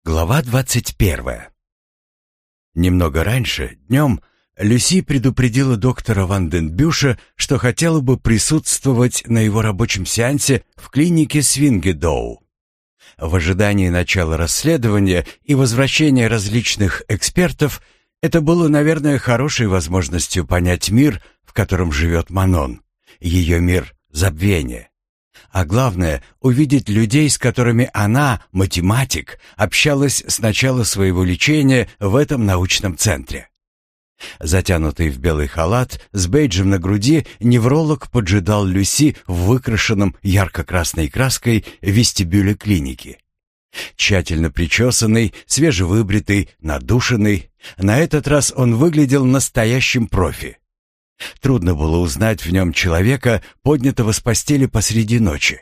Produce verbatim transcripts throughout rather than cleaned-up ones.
Глава двадцать первая. Немного раньше, днем, Люси предупредила доктора Ванденбюша, что хотела бы присутствовать на его рабочем сеансе в клинике Свингедоу. В ожидании начала расследования и возвращения различных экспертов это было, наверное, хорошей возможностью понять мир, в котором живет Манон, ее мир забвения. А главное, увидеть людей, с которыми она, математик, общалась с начала своего лечения в этом научном центре. Затянутый в белый халат, с бейджем на груди, невролог поджидал Люси в выкрашенном ярко-красной краской вестибюле клиники. Тщательно причесанный, свежевыбритый, надушенный, на этот раз он выглядел настоящим профи. Трудно было узнать в нем человека, поднятого с постели посреди ночи.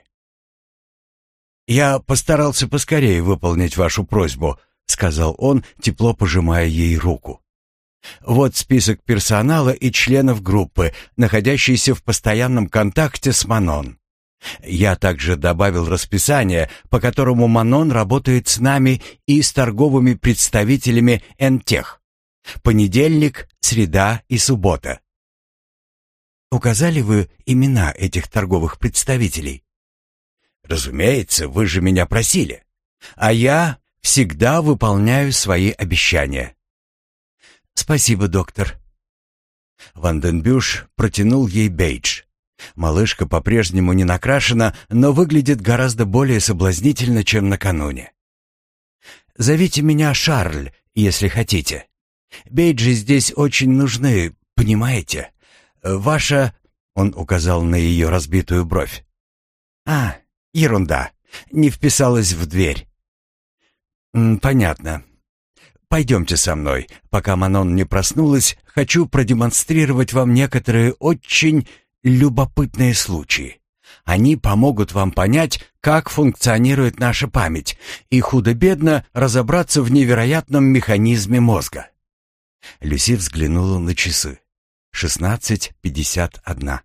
«Я постарался поскорее выполнить вашу просьбу», — сказал он, тепло пожимая ей руку. «Вот список персонала и членов группы, находящийся в постоянном контакте с Манон. Я также добавил расписание, по которому Манон работает с нами и с торговыми представителями Энтех. Понедельник, среда и суббота». «Указали вы имена этих торговых представителей?» «Разумеется, вы же меня просили. А я всегда выполняю свои обещания». «Спасибо, доктор». Ванденбюш протянул ей бейдж. Малышка по-прежнему не накрашена, но выглядит гораздо более соблазнительно, чем накануне. «Зовите меня Шарль, если хотите. Бейджи здесь очень нужны, понимаете? Ваша...» — он указал на ее разбитую бровь. «А, ерунда. Не вписалась в дверь». «Понятно. Пойдемте со мной. Пока Манон не проснулась, хочу продемонстрировать вам некоторые очень любопытные случаи. Они помогут вам понять, как функционирует наша память, и худо-бедно разобраться в невероятном механизме мозга». Люси взглянула на часы. шестнадцать пятьдесят один.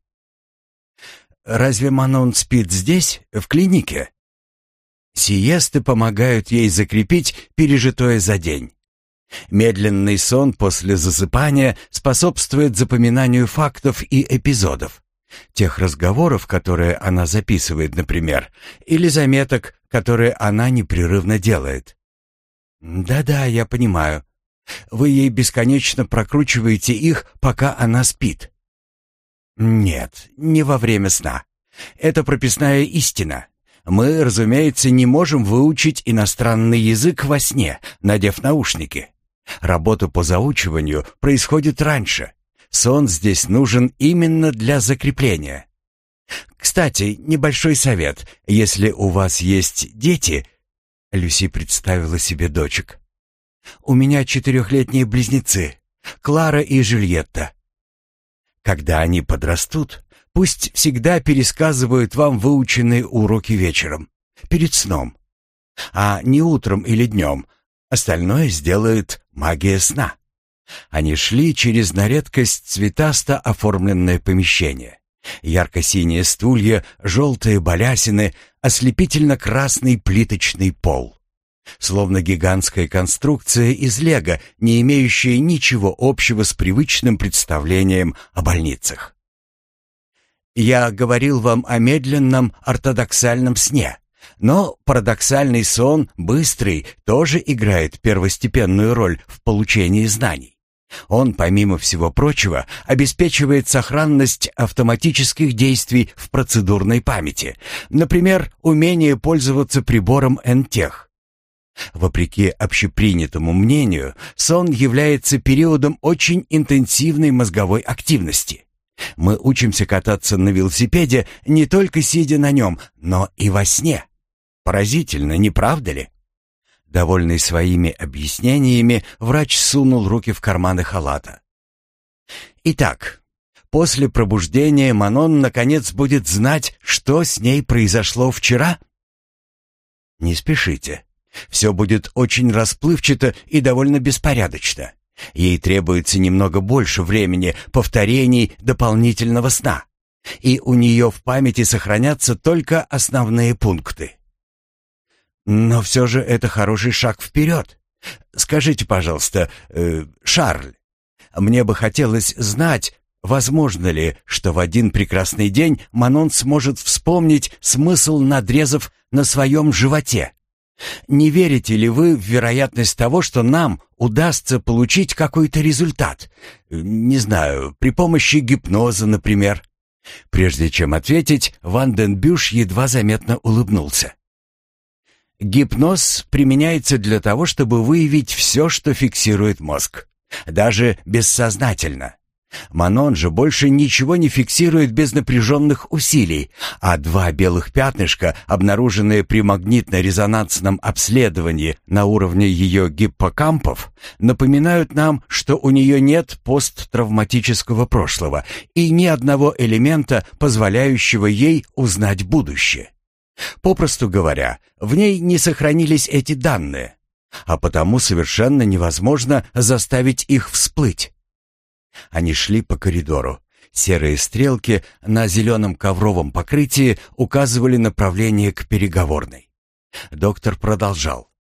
«Разве Манон спит здесь, в клинике?» Сиесты помогают ей закрепить пережитое за день. Медленный сон после засыпания способствует запоминанию фактов и эпизодов. Тех разговоров, которые она записывает, например, или заметок, которые она непрерывно делает. «Да-да, я понимаю. Вы ей бесконечно прокручиваете их, пока она спит». «Нет, не во время сна. Это прописная истина. Мы, разумеется, не можем выучить иностранный язык во сне, надев наушники. Работа по заучиванию происходит раньше. Сон здесь нужен именно для закрепления. Кстати, небольшой совет. Если у вас есть дети...» Люси представила себе дочек. «У меня четырехлетние близнецы, Клара и Жюльетта. Когда они подрастут, пусть всегда пересказывают вам выученные уроки вечером, перед сном. А не утром или днем. Остальное сделает магия сна». Они шли через на редкость цветасто оформленное помещение. Ярко-синие стулья, желтые балясины, ослепительно-красный плиточный пол. Словно гигантская конструкция из лего, не имеющая ничего общего с привычным представлением о больницах. «Я говорил вам о медленном ортодоксальном сне, но парадоксальный сон, быстрый, тоже играет первостепенную роль в получении знаний. Он, помимо всего прочего, обеспечивает сохранность автоматических действий в процедурной памяти, например, умение пользоваться прибором Энтех. Вопреки общепринятому мнению, сон является периодом очень интенсивной мозговой активности. Мы учимся кататься на велосипеде не только сидя на нем, но и во сне. Поразительно, не правда ли?» Довольный своими объяснениями, врач сунул руки в карманы халата. «Итак, после пробуждения Манон наконец будет знать, что с ней произошло вчера?» «Не спешите. Все будет очень расплывчато и довольно беспорядочно. Ей требуется немного больше времени, повторений дополнительного сна. И у нее в памяти сохранятся только основные пункты». Но все же это хороший шаг вперед. Скажите, пожалуйста, э, Шарль, мне бы хотелось знать, возможно ли, что в один прекрасный день Манон сможет вспомнить смысл надрезов на своем животе? Не верите ли вы в вероятность того, что нам удастся получить какой-то результат? Не знаю, при помощи гипноза, например. Прежде чем ответить, Ван ден Бюш едва заметно улыбнулся. Гипноз применяется для того, чтобы выявить все, что фиксирует мозг, даже бессознательно. Манон же больше ничего не фиксирует без напряженных усилий, а два белых пятнышка, обнаруженные при магнитно-резонансном обследовании на уровне ее гиппокампов, напоминают нам, что у нее нет посттравматического прошлого и ни одного элемента, позволяющего ей узнать будущее. Попросту говоря, в ней не сохранились эти данные, а потому совершенно невозможно заставить их всплыть. Они шли по коридору. Серые стрелки на зеленом ковровом покрытии указывали направление к переговорной. Доктор продолжал.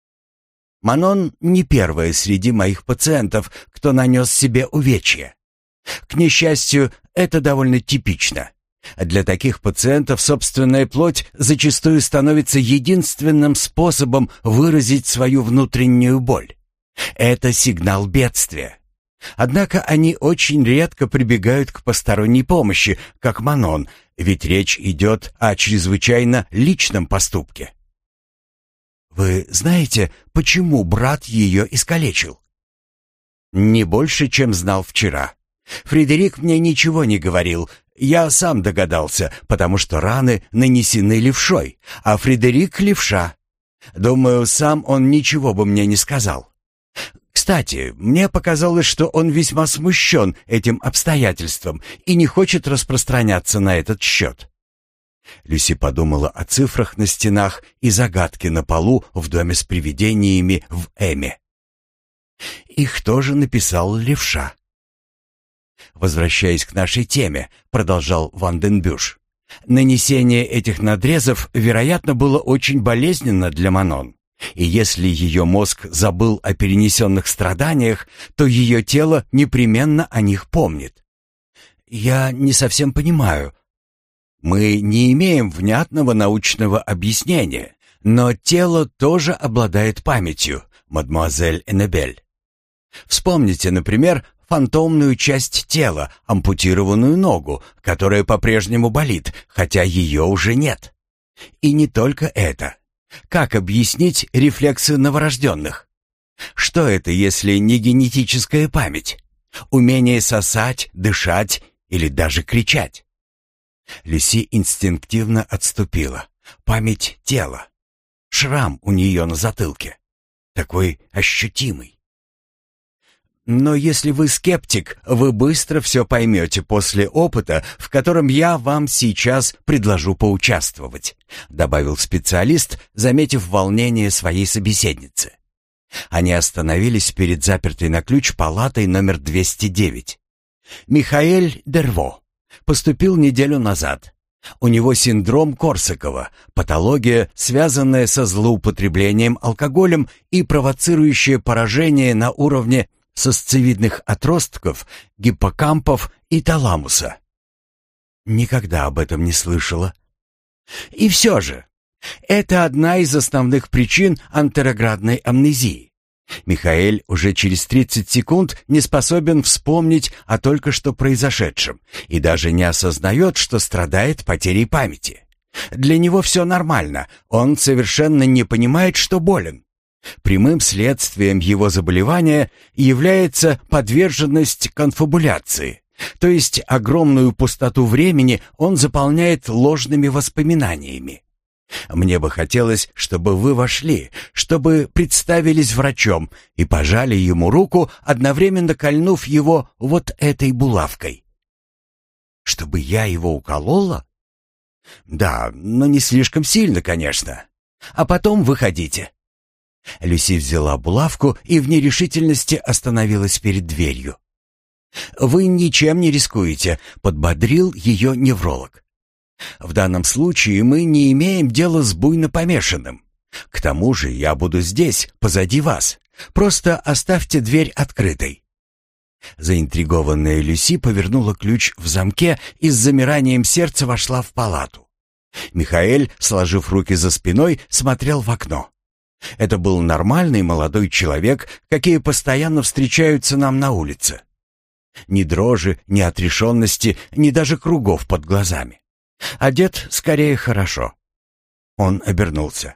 «Манон не первая среди моих пациентов, кто нанес себе увечья. К несчастью, это довольно типично. Для таких пациентов собственная плоть зачастую становится единственным способом выразить свою внутреннюю боль. Это сигнал бедствия. Однако они очень редко прибегают к посторонней помощи, как Манон, ведь речь идет о чрезвычайно личном поступке. Вы знаете, почему брат ее искалечил? Не больше, чем знал вчера. Фредерик мне ничего не говорил. Я сам догадался, потому что раны нанесены левшой, а Фредерик левша. Думаю, сам он ничего бы мне не сказал. Кстати, мне показалось, что он весьма смущен этим обстоятельством и не хочет распространяться на этот счет. Люси подумала о цифрах на стенах и загадке на полу в доме с привидениями в Эме. Их тоже написал левша. «Возвращаясь к нашей теме», — продолжал Ван ден Бюш, «нанесение этих надрезов, вероятно, было очень болезненно для Манон. И если ее мозг забыл о перенесенных страданиях, то ее тело непременно о них помнит. Я не совсем понимаю. Мы не имеем внятного научного объяснения, но тело тоже обладает памятью, мадемуазель Эннебель. Вспомните, например, фантомную часть тела, ампутированную ногу, которая по-прежнему болит, хотя ее уже нет. И не только это. Как объяснить рефлексы новорожденных? Что это, если не генетическая память? Умение сосать, дышать или даже кричать? Люси инстинктивно отступила. Память тела. Шрам у нее на затылке. Такой ощутимый. Но если вы скептик, вы быстро все поймете после опыта, в котором я вам сейчас предложу поучаствовать», добавил специалист, заметив волнение своей собеседницы. Они остановились перед запертой на ключ палатой номер двести девять. Михаэль Дерво поступил неделю назад. У него синдром Корсакова, патология, связанная со злоупотреблением алкоголем и провоцирующая поражение на уровне сосцевидных отростков, гиппокампов и таламуса. Никогда об этом не слышала. И все же, это одна из основных причин антероградной амнезии. Михаэль уже через тридцать секунд не способен вспомнить о только что произошедшем и даже не осознает, что страдает потерей памяти. Для него все нормально, он совершенно не понимает, что болен. Прямым следствием его заболевания является подверженность конфабуляции, то есть огромную пустоту времени он заполняет ложными воспоминаниями. Мне бы хотелось, чтобы вы вошли, чтобы представились врачом и пожали ему руку, одновременно кольнув его вот этой булавкой. Чтобы я его уколола? Да, но не слишком сильно, конечно. А потом выходите. Люси взяла булавку и в нерешительности остановилась перед дверью. «Вы ничем не рискуете», — подбодрил ее невролог. «В данном случае мы не имеем дела с буйно помешанным. К тому же я буду здесь, позади вас. Просто оставьте дверь открытой». Заинтригованная Люси повернула ключ в замке и с замиранием сердца вошла в палату. Михаэль, сложив руки за спиной, смотрел в окно. Это был нормальный молодой человек, какие постоянно встречаются нам на улице. Ни дрожи, ни отрешенности, ни даже кругов под глазами. Одет скорее хорошо. Он обернулся.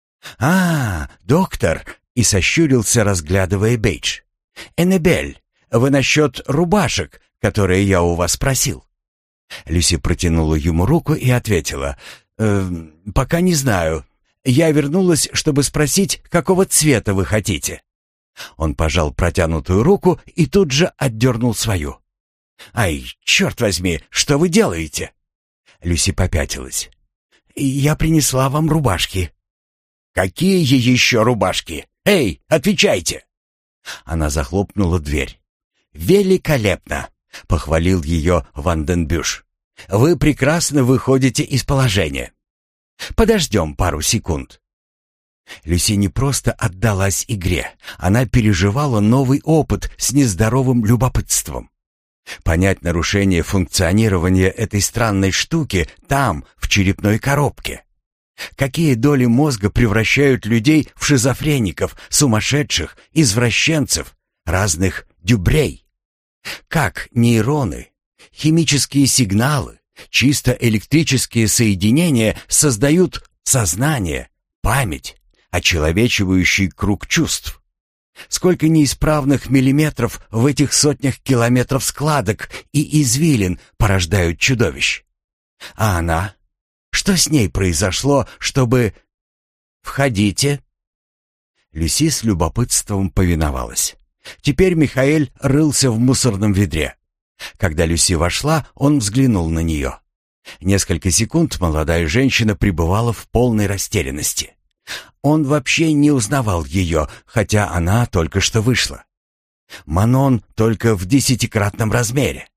«А, доктор!» и сощурился, разглядывая бейдж. «Эннебель, вы насчет рубашек, которые я у вас просил?» Люси протянула ему руку и ответила. «Э, «Пока не знаю. Я вернулась, чтобы спросить, какого цвета вы хотите». Он пожал протянутую руку и тут же отдернул свою. «Ай, черт возьми, что вы делаете?» Люси попятилась. «Я принесла вам рубашки». «Какие еще рубашки? Эй, отвечайте!» Она захлопнула дверь. «Великолепно!» — похвалил ее Ванденбюш. «Вы прекрасно выходите из положения. Подождем пару секунд». Люси не просто отдалась игре, она переживала новый опыт с нездоровым любопытством. Понять нарушение функционирования этой странной штуки там, в черепной коробке. Какие доли мозга превращают людей в шизофреников, сумасшедших, извращенцев, разных дюбрей? Как нейроны, химические сигналы, чисто электрические соединения создают сознание, память, очеловечивающий круг чувств? Сколько неисправных миллиметров в этих сотнях километров складок и извилин порождают чудовищ? А она? Что с ней произошло, чтобы... «Входите!» Люси с любопытством повиновалась. Теперь Михаэль рылся в мусорном ведре. Когда Люси вошла, он взглянул на нее. Несколько секунд молодая женщина пребывала в полной растерянности. Он вообще не узнавал ее, хотя она только что вышла. Манон только в десятикратном размере.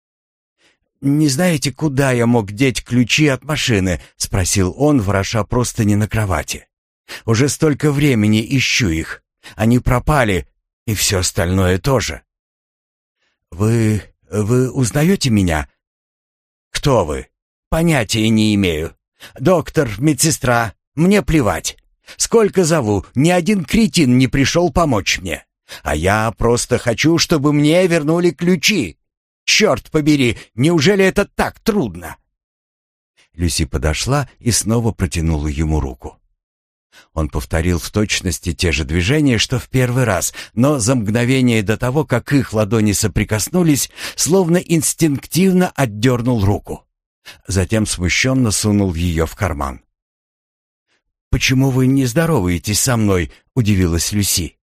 «Не знаете, куда я мог деть ключи от машины?» — спросил он, вороша простыни на кровати. «Уже столько времени ищу их. Они пропали, и все остальное тоже». «Вы... вы узнаете меня?» «Кто вы?» «Понятия не имею. Доктор, медсестра, мне плевать. Сколько зову, ни один кретин не пришел помочь мне. А я просто хочу, чтобы мне вернули ключи. Черт побери, неужели это так трудно?» Люси подошла и снова протянула ему руку. Он повторил в точности те же движения, что в первый раз, но за мгновение до того, как их ладони соприкоснулись, словно инстинктивно отдернул руку. Затем смущенно сунул ее в карман. «Почему вы не здороваетесь со мной?» — удивилась Люси.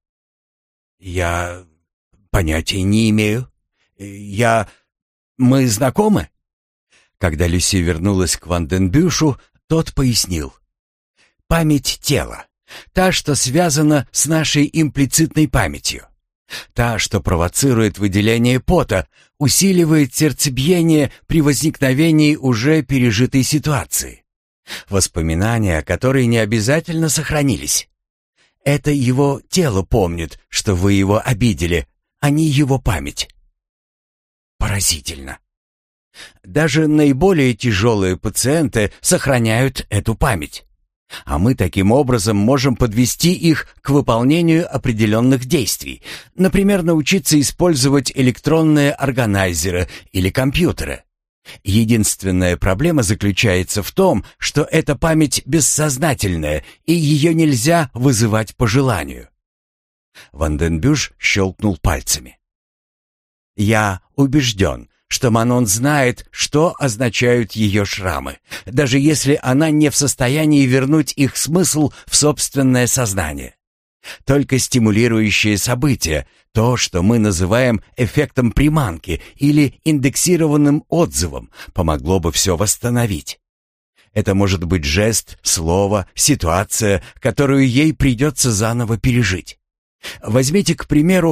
«Я понятия не имею. Я... Мы знакомы?» Когда Люси вернулась к Ванденбюшу, тот пояснил. «Память тела. Та, что связана с нашей имплицитной памятью. Та, что провоцирует выделение пота, усиливает сердцебиение при возникновении уже пережитой ситуации. Воспоминания, которые не обязательно сохранились. Это его тело помнит, что вы его обидели, а не его память». Поразительно. Даже наиболее тяжелые пациенты сохраняют эту память. А мы таким образом можем подвести их к выполнению определенных действий, например, научиться использовать электронные органайзеры или компьютеры. Единственная проблема заключается в том, что эта память бессознательная, и ее нельзя вызывать по желанию. Ванденбюш щелкнул пальцами. «Я убежден, что Манон знает, что означают ее шрамы, даже если она не в состоянии вернуть их смысл в собственное сознание. Только стимулирующее событие, то, что мы называем эффектом приманки или индексированным отзывом, помогло бы все восстановить. Это может быть жест, слово, ситуация, которую ей придется заново пережить. Возьмите, к примеру,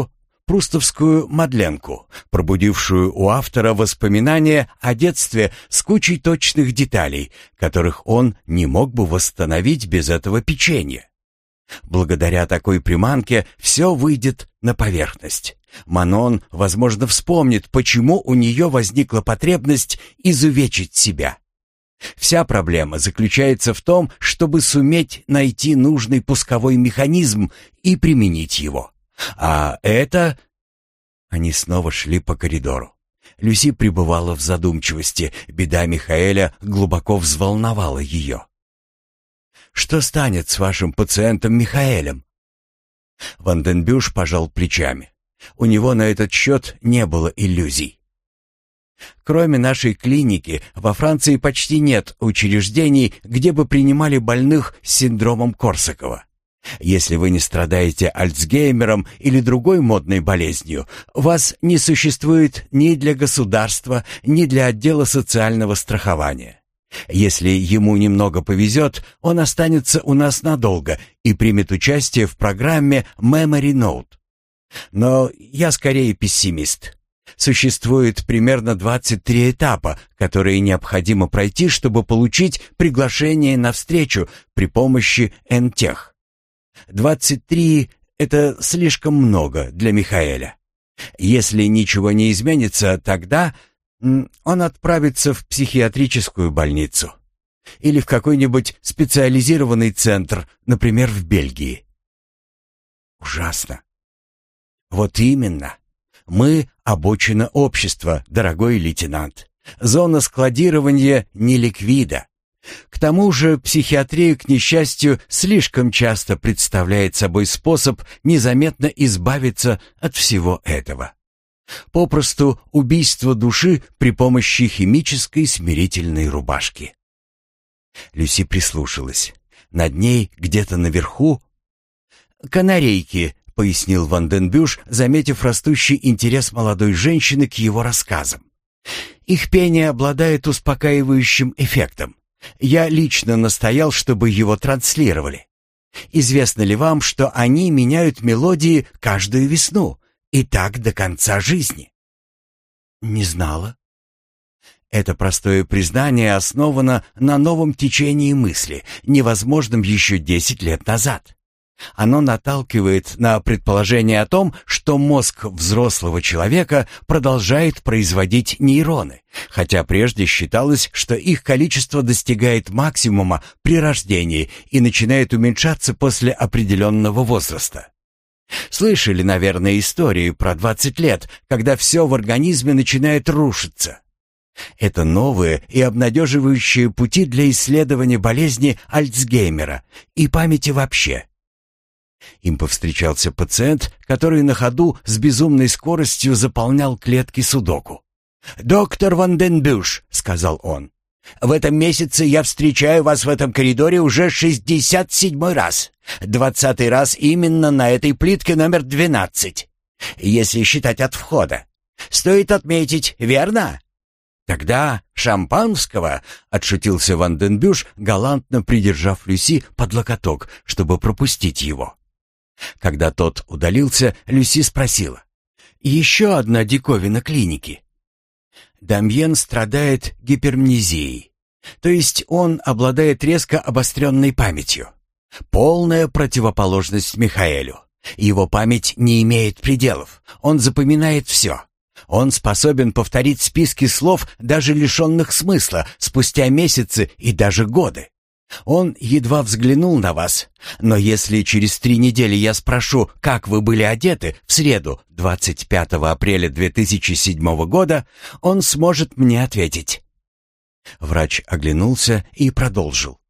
прустовскую Мадленку, пробудившую у автора воспоминания о детстве с кучей точных деталей, которых он не мог бы восстановить без этого печенья. Благодаря такой приманке все выйдет на поверхность. Манон, возможно, вспомнит, почему у нее возникла потребность изувечить себя. Вся проблема заключается в том, чтобы суметь найти нужный пусковой механизм и применить его. А это... Они снова шли по коридору. Люси пребывала в задумчивости. Беда Михаэля глубоко взволновала ее. «Что станет с вашим пациентом Михаэлем?» Ванденбюш пожал плечами. У него на этот счет не было иллюзий. «Кроме нашей клиники, во Франции почти нет учреждений, где бы принимали больных с синдромом Корсакова. Если вы не страдаете Альцгеймером или другой модной болезнью, вас не существует ни для государства, ни для отдела социального страхования. Если ему немного повезет, он останется у нас надолго и примет участие в программе Memory Note. Но я скорее пессимист. Существует примерно двадцать три этапа, которые необходимо пройти, чтобы получить приглашение на встречу при помощи Энтех. двадцать три — это слишком много для Михаэля. Если ничего не изменится, тогда он отправится в психиатрическую больницу или в какой-нибудь специализированный центр, например, в Бельгии. Ужасно. Вот именно. Мы — обочина общества, дорогой лейтенант. Зона складирования неликвида. К тому же психиатрия, к несчастью, слишком часто представляет собой способ незаметно избавиться от всего этого. Попросту убийство души при помощи химической смирительной рубашки. Люси прислушалась. Над ней, где-то наверху... «Канарейки», — пояснил Ванденбюш, заметив растущий интерес молодой женщины к его рассказам. «Их пение обладает успокаивающим эффектом. Я лично настоял, чтобы его транслировали. Известно ли вам, что они меняют мелодии каждую весну? И так до конца жизни?» «Не знала». Это простое признание основано на новом течении мысли, невозможном еще десять лет назад. Оно наталкивает на предположение о том, что мозг взрослого человека продолжает производить нейроны, хотя прежде считалось, что их количество достигает максимума при рождении и начинает уменьшаться после определенного возраста. Слышали, наверное, историю про двадцать лет, когда все в организме начинает рушиться. Это новые и обнадеживающие пути для исследования болезни Альцгеймера и памяти вообще. Им повстречался пациент, который на ходу с безумной скоростью заполнял клетки судоку. «Доктор Ванденбюш», — сказал он, — «в этом месяце я встречаю вас в этом коридоре уже шестьдесят седьмой раз. Двадцатый раз именно на этой плитке номер двенадцать, если считать от входа. Стоит отметить, верно?» «Тогда шампанского», — отшутился Ванденбюш, галантно придержав Люси под локоток, чтобы пропустить его. Когда тот удалился, Люси спросила: «Еще одна диковина клиники». Дамьен страдает гипермнезией, то есть он обладает резко обостренной памятью. Полная противоположность Михаэлю. Его память не имеет пределов, он запоминает все. Он способен повторить списки слов, даже лишенных смысла, спустя месяцы и даже годы. Он едва взглянул на вас, но если через три недели я спрошу, как вы были одеты в среду, двадцать пятого апреля две тысячи седьмого года, он сможет мне ответить». Врач оглянулся и продолжил.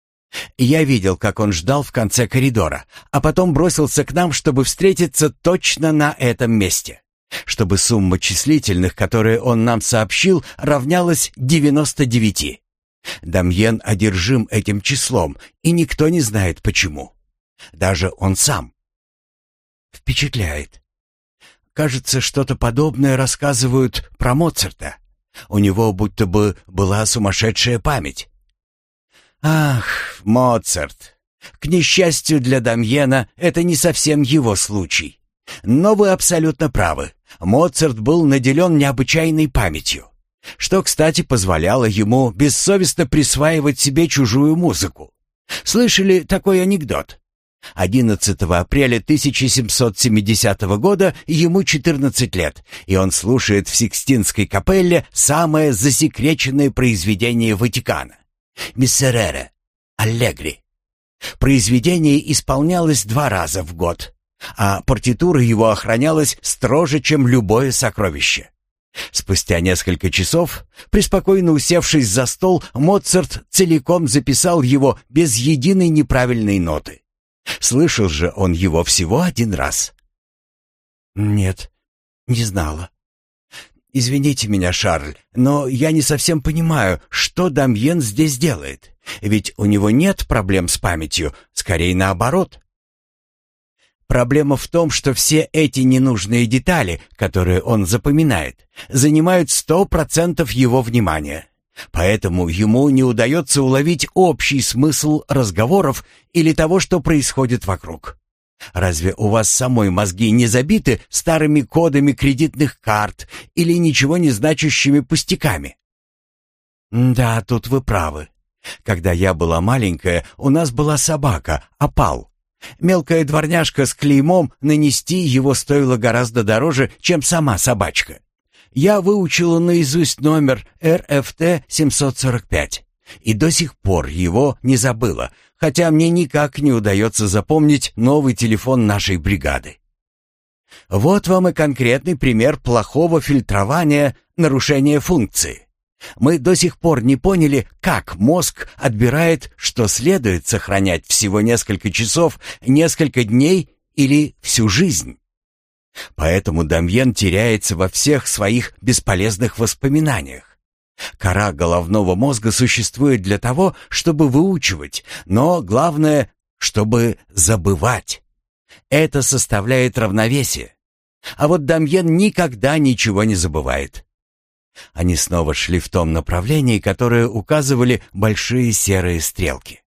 «Я видел, как он ждал в конце коридора, а потом бросился к нам, чтобы встретиться точно на этом месте, чтобы сумма числительных, которые он нам сообщил, равнялась девяноста девяти. Дамьен одержим этим числом, и никто не знает почему. Даже он сам. Впечатляет. Кажется, что-то подобное рассказывают про Моцарта. У него будто бы была сумасшедшая память». «Ах, Моцарт! К несчастью для Дамьена, это не совсем его случай. Но вы абсолютно правы. Моцарт был наделен необычайной памятью, что, кстати, позволяло ему бессовестно присваивать себе чужую музыку. Слышали такой анекдот? одиннадцатого апреля тысяча семьсот семидесятого года ему четырнадцать лет, и он слушает в Сикстинской капелле самое засекреченное произведение Ватикана — «Миссерере» Аллегри. Произведение исполнялось два раза в год, а партитура его охранялась строже, чем любое сокровище. Спустя несколько часов, преспокойно усевшись за стол, Моцарт целиком записал его без единой неправильной ноты. Слышал же он его всего один раз. «Нет, не знала. Извините меня, Шарль, но я не совсем понимаю, что Дамьен здесь делает. Ведь у него нет проблем с памятью, скорее наоборот». Проблема в том, что все эти ненужные детали, которые он запоминает, занимают сто процентов его внимания. Поэтому ему не удается уловить общий смысл разговоров или того, что происходит вокруг. Разве у вас самой мозги не забиты старыми кодами кредитных карт или ничего не значащими пустяками? Да, тут вы правы. Когда я была маленькая, у нас была собака, опал. Мелкая дворняжка с клеймом, нанести его стоило гораздо дороже, чем сама собачка. Я выучила наизусть номер эр эф тэ семьсот сорок пять и до сих пор его не забыла, хотя мне никак не удается запомнить новый телефон нашей бригады. Вот вам и конкретный пример плохого фильтрования, нарушения функции. Мы до сих пор не поняли, как мозг отбирает, что следует сохранять всего несколько часов, несколько дней или всю жизнь. Поэтому Дамьен теряется во всех своих бесполезных воспоминаниях. Кора головного мозга существует для того, чтобы выучивать, но главное, чтобы забывать. Это составляет равновесие. А вот Дамьен никогда ничего не забывает. Они снова шли в том направлении, которое указывали большие серые стрелки.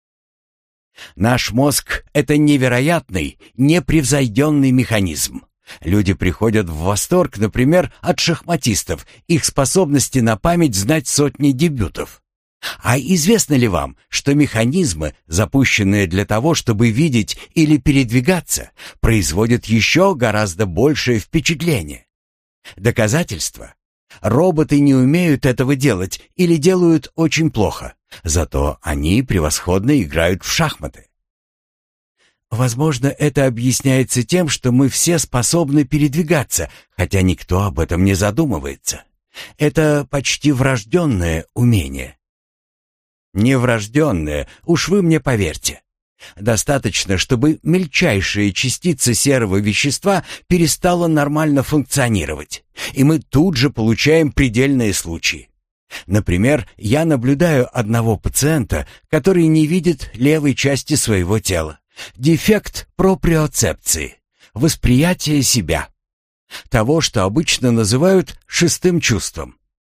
Наш мозг — это невероятный, непревзойденный механизм. Люди приходят в восторг, например, от шахматистов, их способности на память знать сотни дебютов. А известно ли вам, что механизмы, запущенные для того, чтобы видеть или передвигаться, производят еще гораздо большее впечатление? Доказательство? Роботы не умеют этого делать или делают очень плохо, зато они превосходно играют в шахматы. Возможно, это объясняется тем, что мы все способны передвигаться, хотя никто об этом не задумывается. Это почти врожденное умение. Не врожденное, уж вы мне поверьте. Достаточно, чтобы мельчайшая частица серого вещества перестала нормально функционировать, и мы тут же получаем предельные случаи. Например, я наблюдаю одного пациента, который не видит левой части своего тела. Дефект проприоцепции, восприятие себя, того, что обычно называют шестым чувством.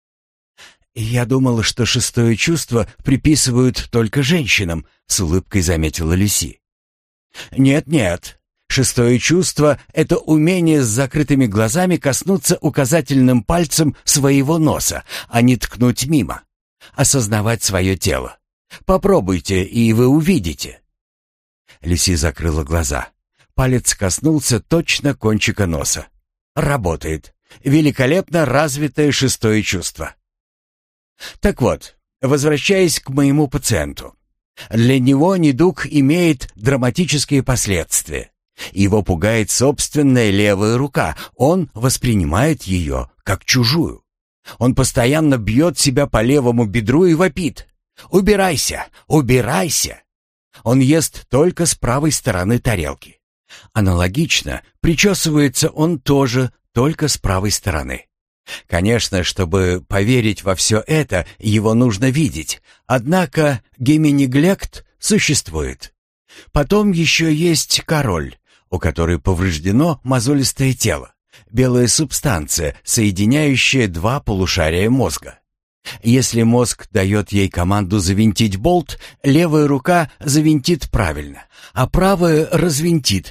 «Я думала, что шестое чувство приписывают только женщинам», — с улыбкой заметила Люси. «Нет-нет, шестое чувство — это умение с закрытыми глазами коснуться указательным пальцем своего носа, а не ткнуть мимо, осознавать свое тело. Попробуйте, и вы увидите». Люси закрыла глаза. Палец коснулся точно кончика носа. Работает. Великолепно развитое шестое чувство. Так вот, возвращаясь к моему пациенту. Для него недуг имеет драматические последствия. Его пугает собственная левая рука. Он воспринимает ее как чужую. Он постоянно бьет себя по левому бедру и вопит: «Убирайся! Убирайся!» Он ест только с правой стороны тарелки. Аналогично, причесывается он тоже только с правой стороны. Конечно, чтобы поверить во все это, его нужно видеть, однако геминеглект существует. Потом еще есть король, у которой повреждено мозолистое тело, белая субстанция, соединяющая два полушария мозга. Если мозг дает ей команду завинтить болт, левая рука завинтит правильно, а правая развинтит, в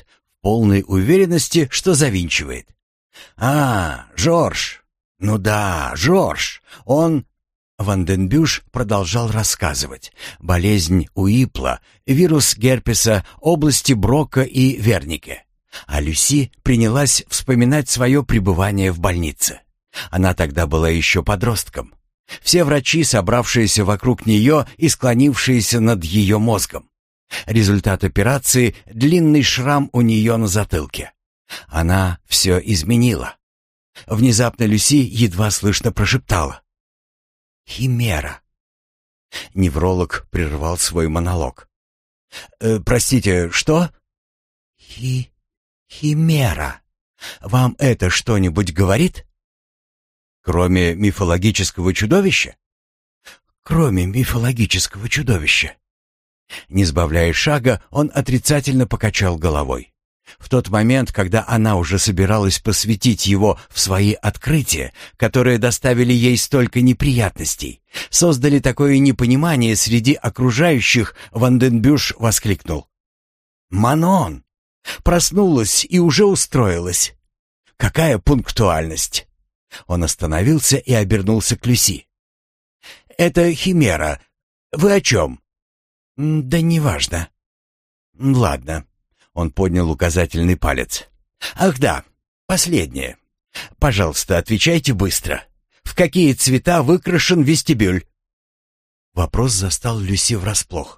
полной уверенности, что завинчивает. «А, Жорж! Ну да, Жорж! Он...» Ванденбюш продолжал рассказывать. Болезнь Уипла, вирус герпеса, области Брока и Вернике. А Люси принялась вспоминать свое пребывание в больнице. Она тогда была еще подростком. Все врачи, собравшиеся вокруг нее и склонившиеся над ее мозгом. Результат операции — длинный шрам у нее на затылке. Она все изменила. Внезапно Люси едва слышно прошептала: «Химера». Невролог прервал свой монолог. «Э, «Простите, что?» «Хи... химера. Вам это что-нибудь говорит?» «Кроме мифологического чудовища?» «Кроме мифологического чудовища». Не сбавляя шага, он отрицательно покачал головой. В тот момент, когда она уже собиралась посвятить его в свои открытия, которые доставили ей столько неприятностей, создали такое непонимание среди окружающих, Ванденбюш воскликнул: «Манон! Проснулась и уже устроилась! Какая пунктуальность!» Он остановился и обернулся к Люси. «Это химера. Вы о чем?» «Да неважно». «Ладно». Он поднял указательный палец. «Ах да, последнее. Пожалуйста, отвечайте быстро. В какие цвета выкрашен вестибюль?» Вопрос застал Люси врасплох.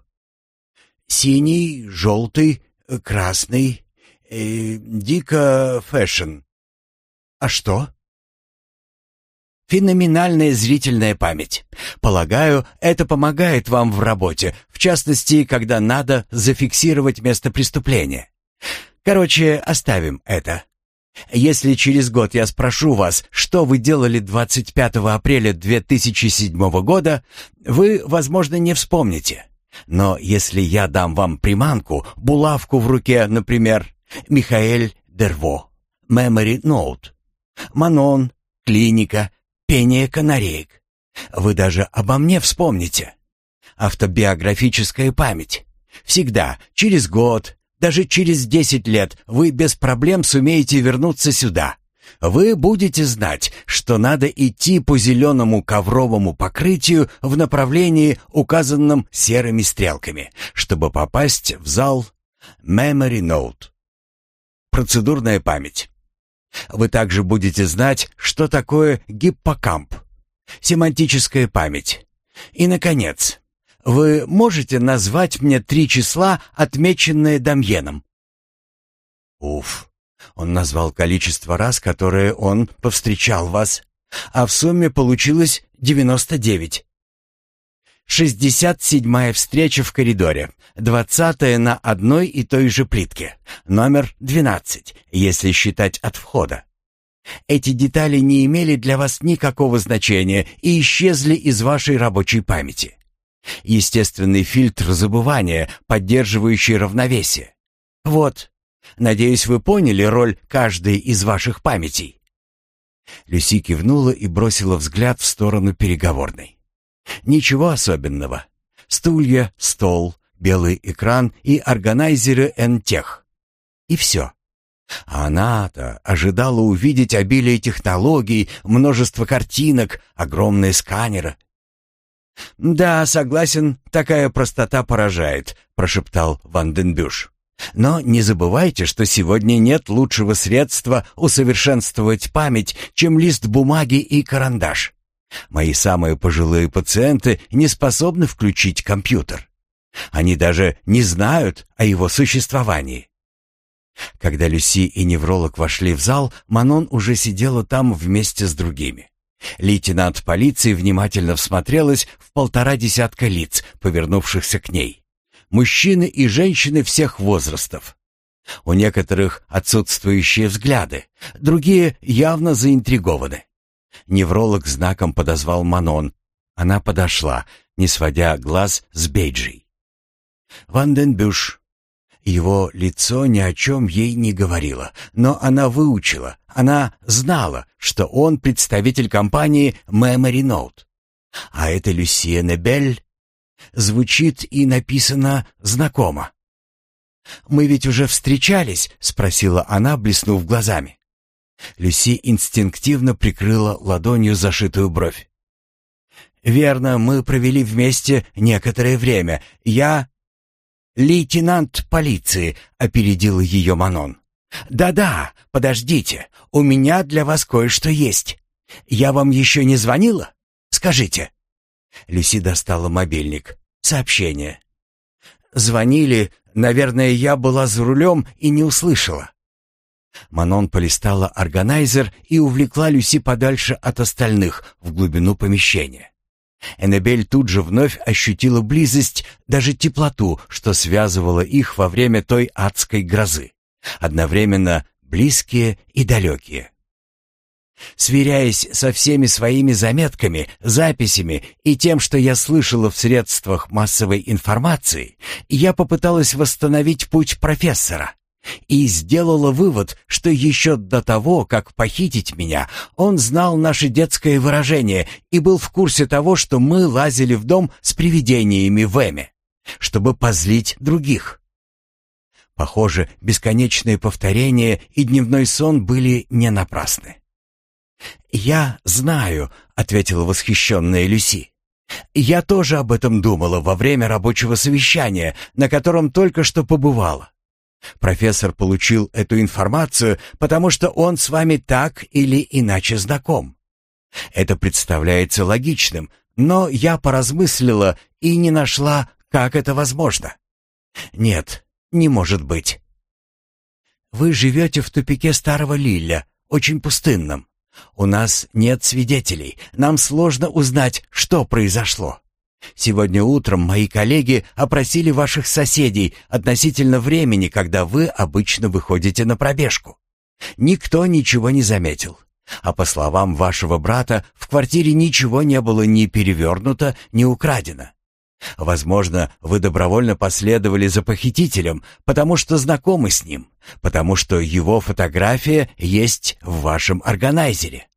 «Синий, желтый, красный, э, дико фэшн». «А что?» «Феноменальная зрительная память. Полагаю, это помогает вам в работе, в частности, когда надо зафиксировать место преступления. Короче, оставим это. Если через год я спрошу вас, что вы делали двадцать пятого апреля две тысячи седьмого года, вы, возможно, не вспомните. Но если я дам вам приманку, булавку в руке, например, Михаэль Дерво, Memory Note, Манон, клиника, пение канареек, вы даже обо мне вспомните. Автобиографическая память. Всегда, через год, даже через десять лет вы без проблем сумеете вернуться сюда. Вы будете знать, что надо идти по зеленому ковровому покрытию в направлении, указанном серыми стрелками, чтобы попасть в зал Memory Note. Процедурная память. Вы также будете знать, что такое гиппокамп, семантическая память. И, наконец, вы можете назвать мне три числа, отмеченные Дамьеном? Уф, он назвал количество раз, которые он повстречал вас, а в сумме получилось девяносто девять. шестьдесят седьмая встреча в коридоре, двадцатая на одной и той же плитке, номер двенадцать, если считать от входа. Эти детали не имели для вас никакого значения и исчезли из вашей рабочей памяти. Естественный фильтр забывания, поддерживающий равновесие. Вот, надеюсь, вы поняли роль каждой из ваших памятей. Люси кивнула и бросила взгляд в сторону переговорной. Ничего особенного. Стулья, стол, белый экран и органайзеры Н-тех. И все. А она-то ожидала увидеть обилие технологий, множество картинок, огромные сканеры. «Да, согласен, такая простота поражает», — прошептал Ванденбюш. «Но не забывайте, что сегодня нет лучшего средства усовершенствовать память, чем лист бумаги и карандаш. Мои самые пожилые пациенты не способны включить компьютер. Они даже не знают о его существовании». Когда Люси и невролог вошли в зал, Манон уже сидела там вместе с другими. Лейтенант полиции внимательно всмотрелась в полтора десятка лиц, повернувшихся к ней. Мужчины и женщины всех возрастов. У некоторых отсутствующие взгляды, другие явно заинтригованы. Невролог знаком подозвал Манон. Она подошла, не сводя глаз с Бейджей. Ванденбюш. Его лицо ни о чем ей не говорило, но она выучила, она знала, что он представитель компании Memory Note. А это Люсия Небель. Звучит и написано знакомо. «Мы ведь уже встречались?» — спросила она, блеснув глазами. Люси инстинктивно прикрыла ладонью зашитую бровь. «Верно, мы провели вместе некоторое время. Я...» «Лейтенант полиции», — опередила ее Манон. «Да-да, подождите, у меня для вас кое-что есть. Я вам еще не звонила? Скажите». Люси достала мобильник. Сообщение. «Звонили, наверное, я была за рулем и не услышала». Манон полистала органайзер и увлекла Люси подальше от остальных, в глубину помещения. Эннабель тут же вновь ощутила близость, даже теплоту, что связывало их во время той адской грозы. Одновременно близкие и далекие. Сверяясь со всеми своими заметками, записями и тем, что я слышала в средствах массовой информации, я попыталась восстановить путь профессора и сделала вывод, что еще до того, как похитить меня, он знал наше детское выражение и был в курсе того, что мы лазили в дом с привидениями в Эме, чтобы позлить других. Похоже, бесконечные повторения и дневной сон были не напрасны. «Я знаю», — ответила восхищенная Люси. «Я тоже об этом думала во время рабочего совещания, на котором только что побывала. Профессор получил эту информацию, потому что он с вами так или иначе знаком. Это представляется логичным, но я поразмыслила и не нашла, как это возможно. Нет, не может быть. Вы живете в тупике Старого Лилля, очень пустынном. У нас нет свидетелей, нам сложно узнать, что произошло. Сегодня утром мои коллеги опросили ваших соседей относительно времени, когда вы обычно выходите на пробежку. Никто ничего не заметил. А по словам вашего брата, в квартире ничего не было ни перевернуто, ни украдено. Возможно, вы добровольно последовали за похитителем, потому что знакомы с ним, потому что его фотография есть в вашем органайзере.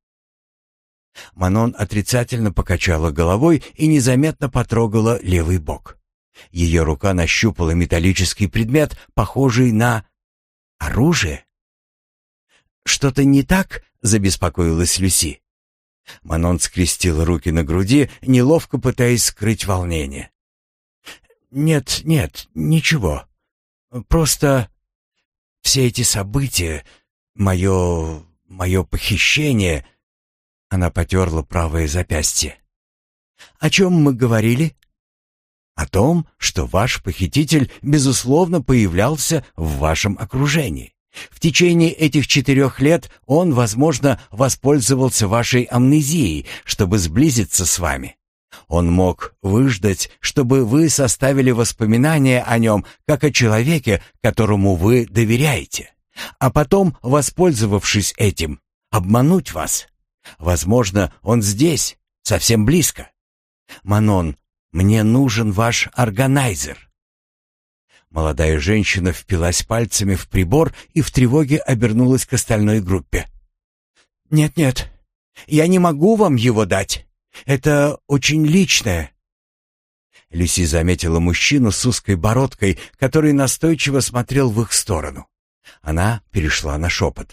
Манон отрицательно покачала головой и незаметно потрогала левый бок. Ее рука нащупала металлический предмет, похожий на оружие. «Что-то не так?» — забеспокоилась Люси. Манон скрестила руки на груди, неловко пытаясь скрыть волнение. «Нет, нет, ничего. Просто все эти события, мое... мое похищение...» Она потерла правое запястье. «О чем мы говорили?» «О том, что ваш похититель, безусловно, появлялся в вашем окружении. В течение этих четырех лет он, возможно, воспользовался вашей амнезией, чтобы сблизиться с вами. Он мог выждать, чтобы вы составили воспоминания о нем, как о человеке, которому вы доверяете, а потом, воспользовавшись этим, обмануть вас. Возможно, он здесь, совсем близко. Манон, мне нужен ваш органайзер». Молодая женщина впилась пальцами в прибор и в тревоге обернулась к остальной группе. «Нет-нет, я не могу вам его дать. Это очень личное». Люси заметила мужчину с узкой бородкой, который настойчиво смотрел в их сторону. Она перешла на шепот.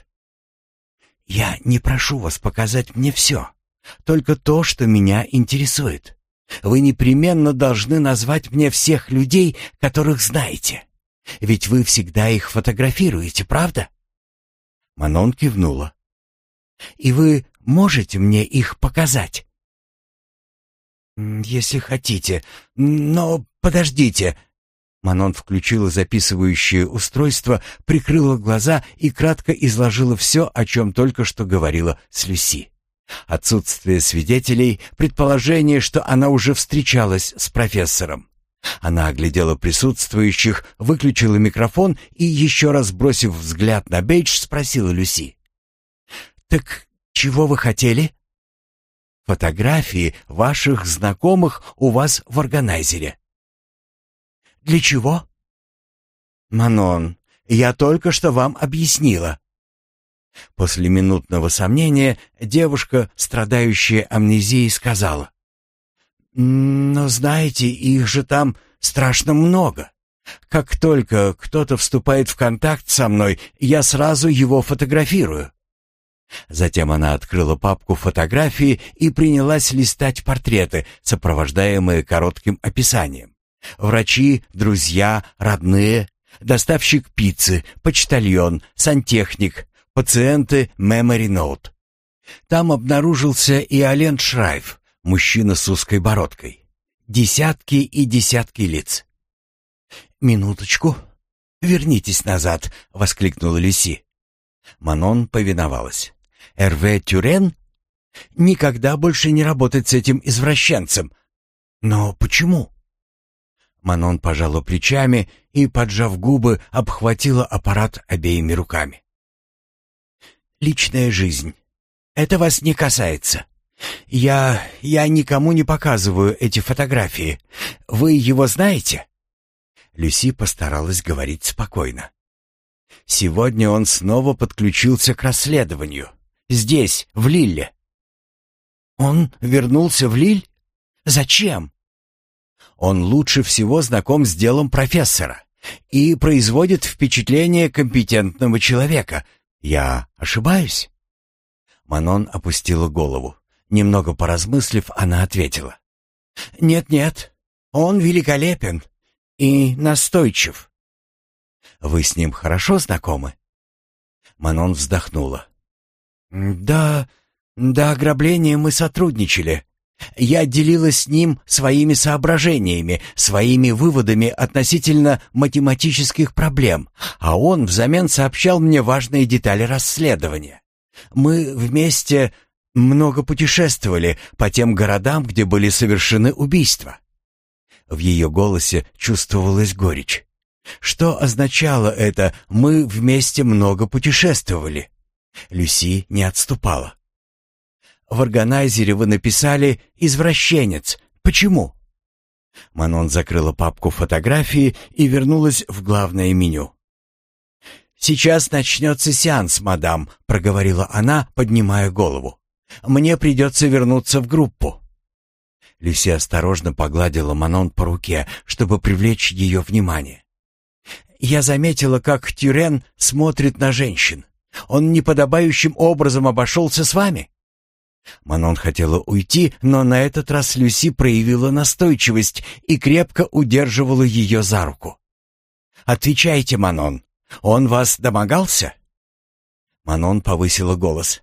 «Я не прошу вас показать мне все, только то, что меня интересует. Вы непременно должны назвать мне всех людей, которых знаете. Ведь вы всегда их фотографируете, правда?» Манон кивнула. «И вы можете мне их показать?» «Если хотите, но подождите». Манон включила записывающее устройство, прикрыла глаза и кратко изложила все, о чем только что говорила с Люси. Отсутствие свидетелей, предположение, что она уже встречалась с профессором. Она оглядела присутствующих, выключила микрофон и, еще раз бросив взгляд на бейдж, спросила Люси. «Так чего вы хотели?» «Фотографии ваших знакомых у вас в органайзере». «Для чего?» «Манон, я только что вам объяснила». После минутного сомнения девушка, страдающая амнезией, сказала: «Но знаете, их же там страшно много. Как только кто-то вступает в контакт со мной, я сразу его фотографирую». Затем она открыла папку фотографии и принялась листать портреты, сопровождаемые коротким описанием. Врачи, друзья, родные, доставщик пиццы, почтальон, сантехник, пациенты Memory Note. Там обнаружился и Ален Шрайф, мужчина с узкой бородкой. Десятки и десятки лиц. «Минуточку. Вернитесь назад», — воскликнула Люси. Манон повиновалась. «Эрве Тюрен? Никогда больше не работать с этим извращенцем. Но почему?» Манон пожала плечами и, поджав губы, обхватила аппарат обеими руками. «Личная жизнь. Это вас не касается. Я... я никому не показываю эти фотографии. Вы его знаете?» Люси постаралась говорить спокойно. «Сегодня он снова подключился к расследованию. Здесь, в Лилле». «Он вернулся в Лиль? Зачем?» «Он лучше всего знаком с делом профессора и производит впечатление компетентного человека. Я ошибаюсь?» Манон опустила голову. Немного поразмыслив, она ответила. «Нет-нет, он великолепен и настойчив». «Вы с ним хорошо знакомы?» Манон вздохнула. «Да, до ограбления мы сотрудничали. Я делилась с ним своими соображениями, своими выводами относительно математических проблем, а он взамен сообщал мне важные детали расследования. Мы вместе много путешествовали по тем городам, где были совершены убийства». В ее голосе чувствовалась горечь. Что означало это «мы вместе много путешествовали»? Люси не отступала. «В органайзере вы написали «извращенец». Почему?» Манон закрыла папку фотографии и вернулась в главное меню. «Сейчас начнется сеанс, мадам», — проговорила она, поднимая голову. «Мне придется вернуться в группу». Люси осторожно погладила Манон по руке, чтобы привлечь ее внимание. «Я заметила, как Тюрен смотрит на женщин. Он неподобающим образом обошелся с вами?» Манон хотела уйти, но на этот раз Люси проявила настойчивость и крепко удерживала ее за руку. «Отвечайте, Манон, он вас домогался?» Манон повысила голос.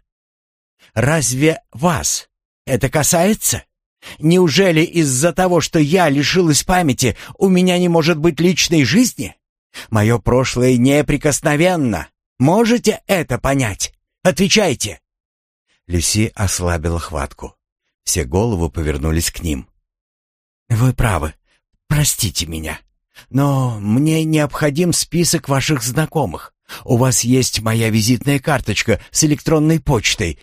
«Разве вас это касается? Неужели из-за того, что я лишилась памяти, у меня не может быть личной жизни? Мое прошлое неприкосновенно. Можете это понять? Отвечайте!» Люси ослабила хватку. Все головы повернулись к ним. «Вы правы. Простите меня. Но мне необходим список ваших знакомых. У вас есть моя визитная карточка с электронной почтой.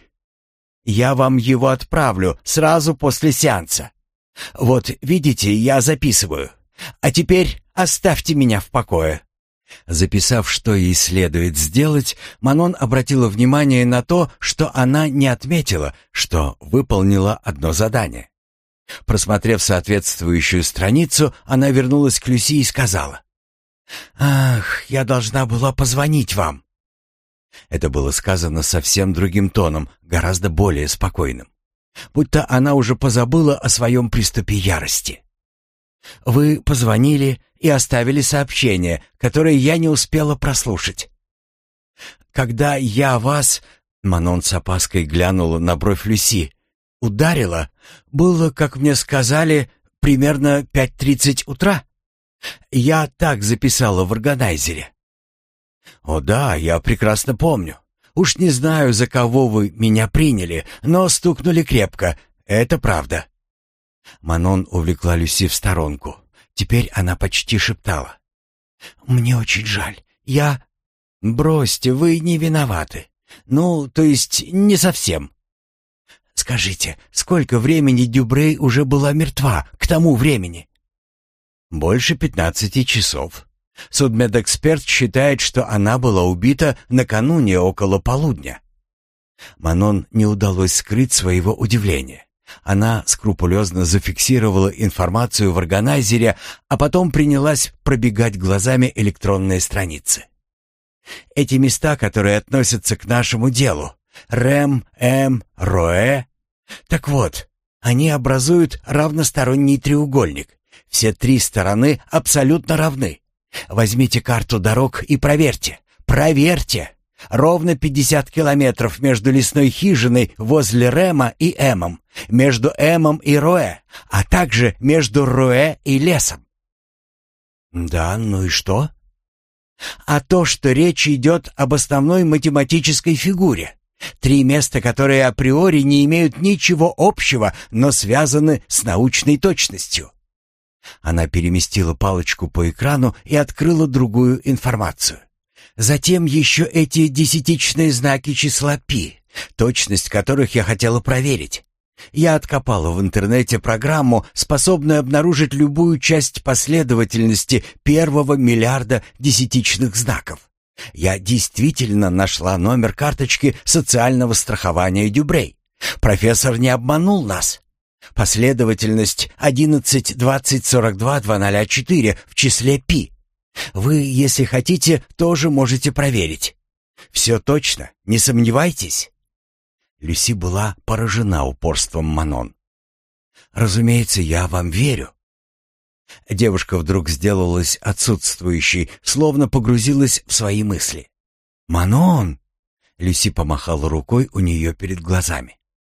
Я вам его отправлю сразу после сеанса. Вот, видите, я записываю. А теперь оставьте меня в покое». Записав, что ей следует сделать, Манон обратила внимание на то, что она не отметила, что выполнила одно задание. Просмотрев соответствующую страницу, она вернулась к Люси и сказала: «Ах, я должна была позвонить вам». Это было сказано совсем другим тоном, гораздо более спокойным. Будто она уже позабыла о своем приступе ярости. «Вы позвонили и оставили сообщение, которое я не успела прослушать. Когда я вас...» Манон с опаской глянула на бровь Люси. «Ударила? Было, как мне сказали, примерно пять тридцать утра. Я так записала в органайзере». «О да, я прекрасно помню. Уж не знаю, за кого вы меня приняли, но стукнули крепко. Это правда». Манон увлекла Люси в сторонку. Теперь она почти шептала: «Мне очень жаль. Я...» «Бросьте, вы не виноваты. Ну, то есть, не совсем. Скажите, сколько времени Дюбрей уже была мертва к тому времени?» «Больше пятнадцати часов. Судмедэксперт считает, что она была убита накануне около полудня». Манон не удалось скрыть своего удивления. Она скрупулезно зафиксировала информацию в органайзере, а потом принялась пробегать глазами электронные страницы. Эти места, которые относятся к нашему делу, РЭМ, М, РОЭ. Так вот, они образуют равносторонний треугольник. Все три стороны абсолютно равны. Возьмите карту дорог и проверьте. Проверьте! Ровно пятьдесят километров между лесной хижиной возле Рэма и Эмом, между Эмом и Роэ, а также между Роэ и лесом. Да, ну и что? А то, что речь идет об основной математической фигуре. Три места, которые априори не имеют ничего общего, но связаны с научной точностью. Она переместила палочку по экрану и открыла другую информацию. Затем еще эти десятичные знаки числа пи, точность которых я хотела проверить. Я откопала в интернете программу, способную обнаружить любую часть последовательности первого миллиарда десятичных знаков. Я действительно нашла номер карточки социального страхования Дюбрей. Профессор не обманул нас. Последовательность одиннадцать двадцать сорок два двести четыре в числе пи. Вы, если хотите, тоже можете проверить. Все точно, не сомневайтесь. Люси была поражена упорством Манон. «Разумеется, я вам верю». Девушка вдруг сделалась отсутствующей, словно погрузилась в свои мысли. «Манон!» — Люси помахала рукой у нее перед глазами.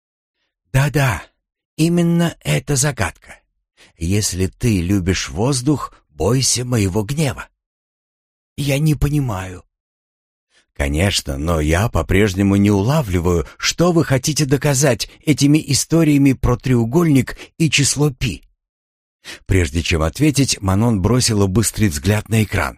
«Да-да, именно эта загадка. Если ты любишь воздух, бойся моего гнева». «Я не понимаю». «Конечно, но я по-прежнему не улавливаю, что вы хотите доказать этими историями про треугольник и число пи». Прежде чем ответить, Манон бросила быстрый взгляд на экран.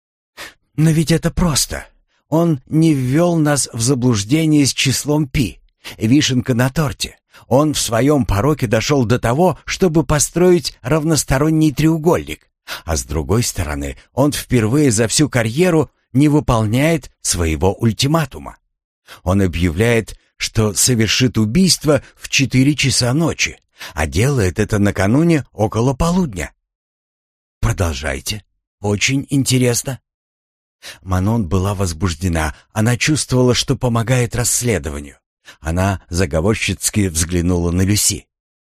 «Но ведь это просто. Он не ввел нас в заблуждение с числом пи. Вишенка на торте. Он в своем пороке дошел до того, чтобы построить равносторонний треугольник. А с другой стороны, он впервые за всю карьеру не выполняет своего ультиматума. Он объявляет, что совершит убийство в четыре часа ночи, а делает это накануне около полудня. Продолжайте. Очень интересно». Манон была возбуждена. Она чувствовала, что помогает расследованию. Она заговорщицки взглянула на Люси.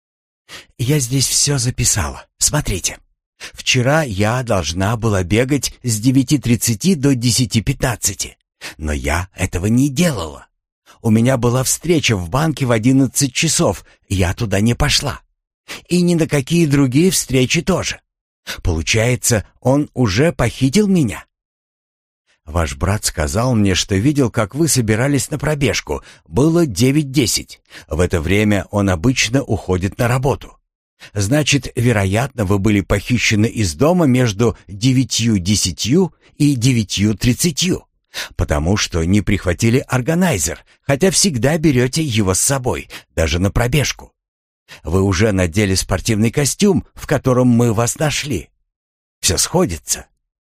«Я здесь все записала. Смотрите. Вчера я должна была бегать с девяти тридцати до десяти пятнадцати, но я этого не делала. У меня была встреча в банке в одиннадцать часов, я туда не пошла. И ни на какие другие встречи тоже. Получается, он уже похитил меня. Ваш брат сказал мне, что видел, как вы собирались на пробежку. Было девять десять. В это время он обычно уходит на работу. Значит, вероятно, вы были похищены из дома между девятью десятью и девятью тридцатью, потому что не прихватили органайзер, хотя всегда берете его с собой, даже на пробежку. Вы уже надели спортивный костюм, в котором мы вас нашли. Все сходится.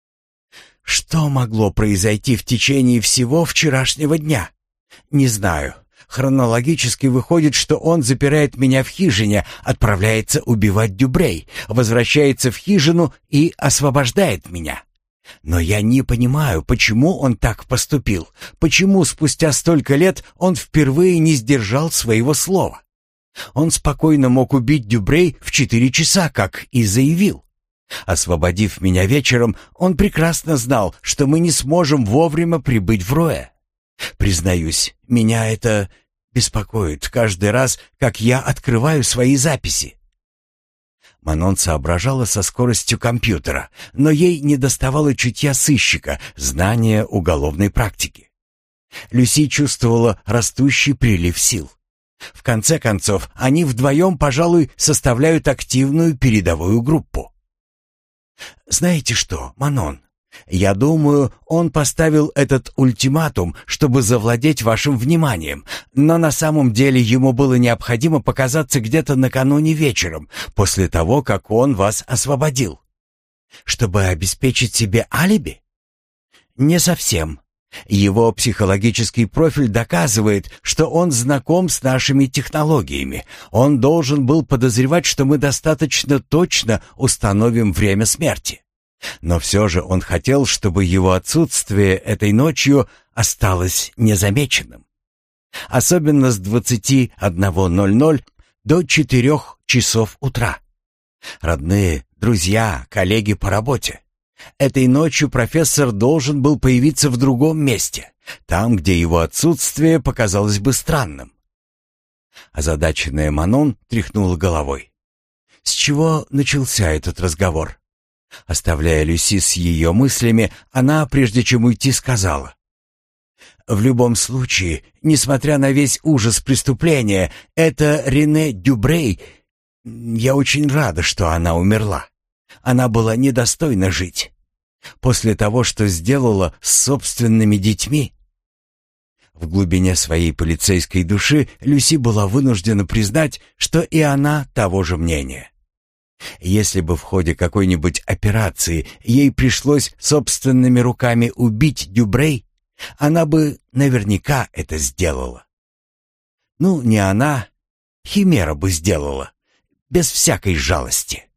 Что могло произойти в течение всего вчерашнего дня? Не знаю. Хронологически выходит, что он запирает меня в хижине, отправляется убивать Дюбрей, возвращается в хижину и освобождает меня. Но я не понимаю, почему он так поступил, почему спустя столько лет он впервые не сдержал своего слова. Он спокойно мог убить Дюбрей в четыре часа, как и заявил. Освободив меня вечером, он прекрасно знал, что мы не сможем вовремя прибыть в Роэ. Признаюсь, меня это беспокоит каждый раз, как я открываю свои записи. Манон соображала со скоростью компьютера, но ей недоставало чутья сыщика, знания уголовной практики. Люси чувствовала растущий прилив сил. В конце концов, они вдвоем, пожалуй, составляют активную передовую группу. «Знаете что, Манон? Я думаю, он поставил этот ультиматум, чтобы завладеть вашим вниманием, но на самом деле ему было необходимо показаться где-то накануне вечером, после того, как он вас освободил. Чтобы обеспечить себе алиби? Не совсем. Его психологический профиль доказывает, что он знаком с нашими технологиями. Он должен был подозревать, что мы достаточно точно установим время смерти. Но все же он хотел, чтобы его отсутствие этой ночью осталось незамеченным. Особенно с двадцати одного ноль-ноль до четырёх часов утра. Родные, друзья, коллеги по работе. Этой ночью профессор должен был появиться в другом месте, там, где его отсутствие показалось бы странным. Озадаченная Манон тряхнула головой. С чего начался этот разговор? Оставляя Люси с ее мыслями, она, прежде чем уйти, сказала: «В любом случае, несмотря на весь ужас преступления, это Рене Дюбрей. Я очень рада, что она умерла. Она была недостойна жить. После того, что сделала с собственными детьми». В глубине своей полицейской души Люси была вынуждена признать, что и она того же мнения. Если бы в ходе какой-нибудь операции ей пришлось собственными руками убить Дюбрей, она бы наверняка это сделала. Ну, не она, Химера бы сделала, без всякой жалости.